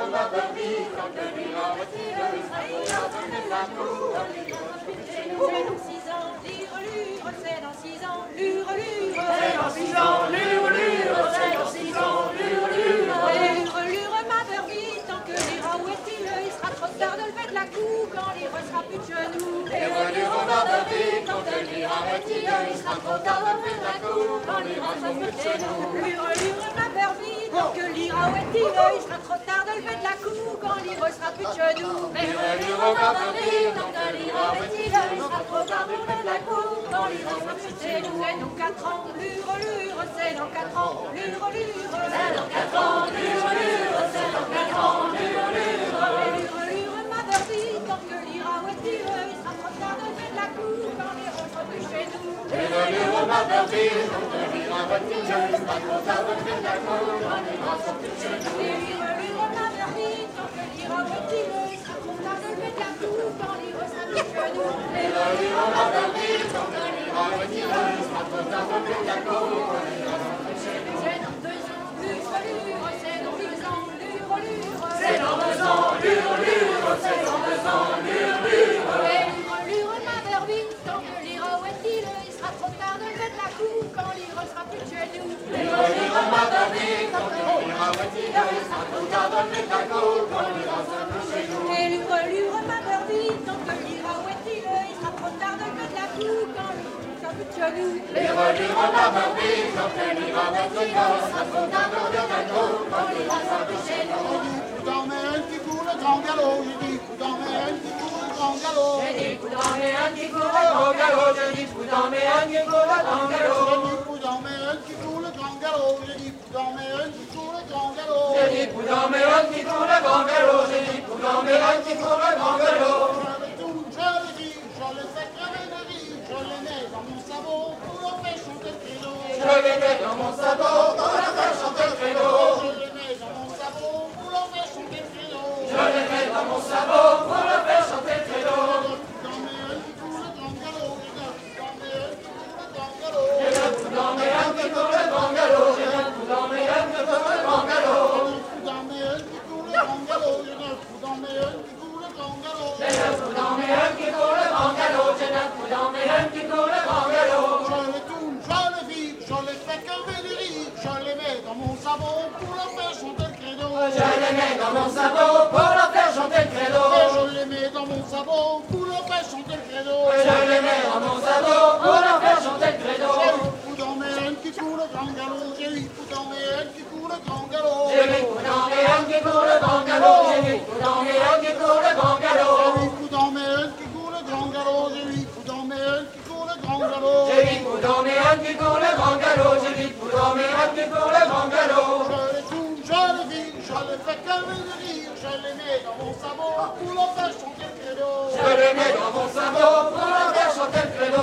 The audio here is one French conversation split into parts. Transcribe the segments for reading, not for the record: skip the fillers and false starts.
ma Barbie, tant que l'ira retire, il sera trop tard de mettre la cour. C'est dans 6 ans, lure, lure, c'est dans 6 ans, lure, lure. C'est dans 6 ans, lure, lure, c'est dans 6 ans, lure, lure. Lure, lure, ma Barbie, tant que l'ira où est-il, il sera trop tard de lever de la cour quand l'ira sera plus de genoux. Lure, lure, ma Barbie, tant que l'ira retire, il sera trop tard de mettre la cour quand l'ira sera plus de genoux. Lure, lure, ma Barbie, tant que l'ira où est-il, il sera trop tard de lever de la cour quand l'ira sera plus de genoux. Lure, lure, ma Barbie, tant que l'ira retire, il sera trop tard de mettre la cour quand l'ira sera plus de C'est genoux. dans 4 ans, lure, lure, c'est dans 4 ans, lure, lure. C'est dans 4 ans, lure, lure, c'est dans 4 ans, lure, lure. Lure, lure, ma Barbie, tant que l'ira où est-il, il sera trop tard de lever de la cour quand l'ira sera plus chez nous. Lure, lure, ma Barbie, tant que l'ira retire, il sera trop tard de mettre la cour quand l'ira sera plus chez nous. Lure, lure, ma Barbie, tant que l'ira où est-il, il sera trop tard de lever de la cour quand l'ira sera plus chez nous. Lure, lure, ma Barbie, tant que l'ira retire, il sera trop tard de mettre la cour quand l'ira sera plus chez nous. C'est dans 2 ans, lure, lure, c'est dans 10 ans, lure, lure. C'est dans 2 ans, lure, lure, c'est dans 2 ans, lure, lure. Lure, lure, ma Barbie, tant que l'ira où est-il, il sera trop tard de lever de la cour quand l'ira sera plus chez nous. Lure, lure, ma Barbie, tant que l'ira retire, il sera trop tard de mettre la cour quand l'ira sera plus chez nous. Lure, lure, ma Barbie, tant que l'ira où est-il, il sera trop tard de lever de la cour quand l'ira sera plus chez nous. Lure, lure, ma Barbie, tant que l'ira retire, il sera trop tard de mettre la cour quand l'ira sera plus chez nous. Dans mes un qui court le grand galop, j'ai dit, dans mes un qui court le grand galop. J'ai dit, coup dans mes un qui court le grand galop, j'ai dit, coup dans mes un qui court le grand galop. Dans mes un qui court le grand galop, j'ai dit, dans mes un qui court le grand galop. J'ai dit, coup dans mes un qui court le grand galop, j'ai dit, coup dans mes un qui court le grand galop. Je le tourne, je le dis, je le fais crever de rire, je le mets dans mon sabot pour leur faire chanter le créneau. Je les mets dans mon sabot pour leur faire chanter le créneau. Je le mets dans mon sabot pour leur faire chanter le créneau. Je les mets dans mon sabot pour leur faire chanter le créneau. Dans mes un qui court le grand galop, j'ai dit, dans mes un qui court le grand galop. J'ai le coup dans mes un qui court le grand galop, j'ai le coup dans mes un qui court le grand galop. Dans mes un qui court le grand galop, j'ai dit, dans mes un qui court le grand galop. J'ai le coup dans mes un qui court le grand galop, j'ai le coup dans mes un qui court le grand galop. Je les tourne, je les vide, je les fais crever de rire, je les mets dans mon sabot pour leur faire chanter le credo. Je les mets dans mon sabot pour leur faire chanter le credo. Je les mets dans mon sabot pour leur faire chanter le credo. Je les mets dans mon sabot pour leur faire chanter le credo. Ou dans mes haines qui courent le grand galop, j'ai eu ou dans mes haines qui courent le grand galop. J'ai mis coup dans mes haines qui court le grand galop. J'ai mis coup dans mes haines qui court le grand galop. Ou dans mes haines qui courent le grand galop, j'ai eu ou dans mes haines qui courent le grand galop. J'ai mis coup dans mes haines qui court le grand galop. J'ai mis coup dans mes haines qui court le grand galop. Je les tourne, je les vide, je les fais crever de rire, je les mets dans mon sabot pour leur faire chanter le credo. Je les mets dans mon sabot pour leur faire chanter le credo.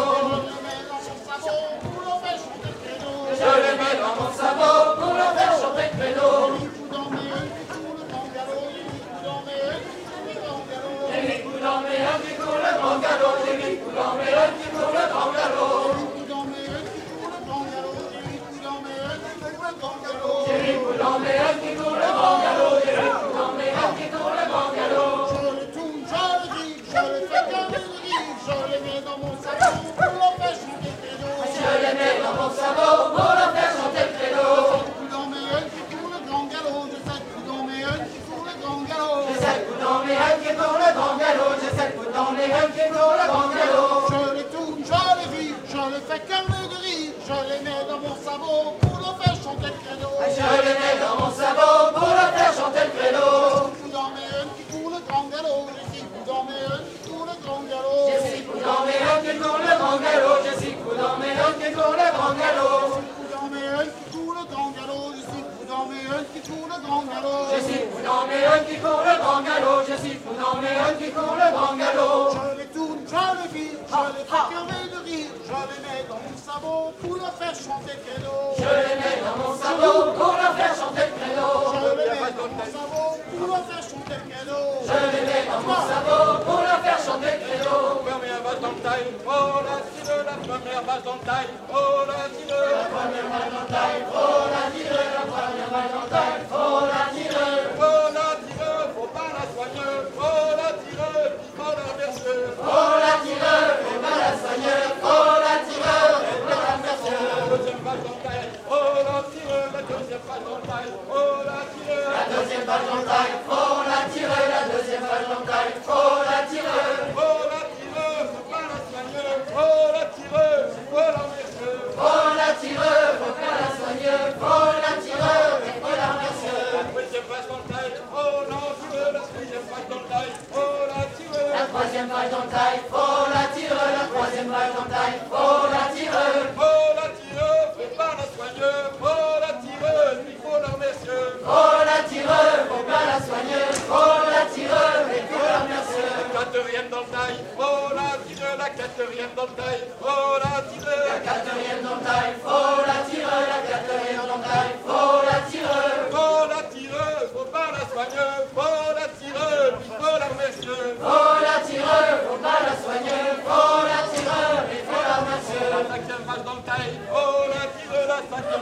Je les mets dans mon sabot pour leur faire chanter le credo. Je les mets dans mon sabot pour leur faire chanter le credo. Dans mes haines qui courent le grand galop, dans mes haines qui courent le grand galop. J'ai mis coup dans mes haines qui court le grand galop. J'ai mis coup dans mes haines qui court le grand galop. Dans mes haines qui courent le grand galop, dans mes haines qui courent le grand galop. J'ai mis coup dans mes haines qui court le grand galop. J'ai mis coup dans mes haines qui court le grand galop. Je les tourne, je les vide, je les fais crever de rire, je les mets dans mon sabot pour leur faire chanter le credo. Je les mets dans mon sabot pour leur faire chanter le credo. Dans mes haines qui courent le grand galop, je sais que dans mes haines qui courent le grand galop. J'ai 7 coups dans mes haines qui court le grand galop. J'ai 7 coups dans mes haines qui court le grand galop. Je les tourne, je les vide, je les fais crever de rire, je les mets dans mon sabot pour leur faire chanter le credo. Je les mets dans mon sabot pour leur faire chanter le credo. Dans mes haines qui courent le grand galop, je sais que dans mes haines qui courent le grand galop. J'ai 6 coups dans mes haines qui court le grand galop. J'ai 6 coups dans mes haines qui court le grand galop. Dans mes haines qui courent le grand galop, je sais que dans mes haines qui courent le grand galop. J'ai 6 coups dans mes haines qui court le grand galop. J'ai 6 coups dans mes haines qui court le grand galop. Je les tourne, je les vide, je les fais crever de rire, je les mets dans mon sabot pour leur faire chanter le credo. Je les mets dans mon sabot pour leur faire chanter le credo. Je les mets dans mon sabot pour leur faire chanter le credo. Je les mets dans mon sabot pour leur faire chanter le credo. Première balle dans le taille, oh la tire, la première balle dans le taille, oh la tire. La première balle dans le taille, oh la tire. La première balle dans le taille, oh la tire. Oh la tire,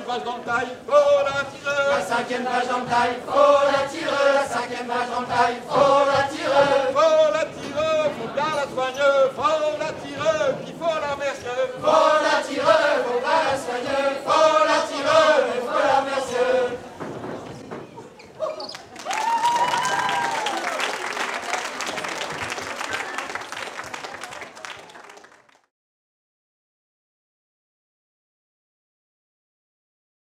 vache dans le taille, faut la tirer. La cinquième vache dans le taille, faut la tirer. La cinquième vache dans le taille, faut la tirer. Faut la tirer, faut bien la soigner, faut la tirer, puis faut la mercier. Faut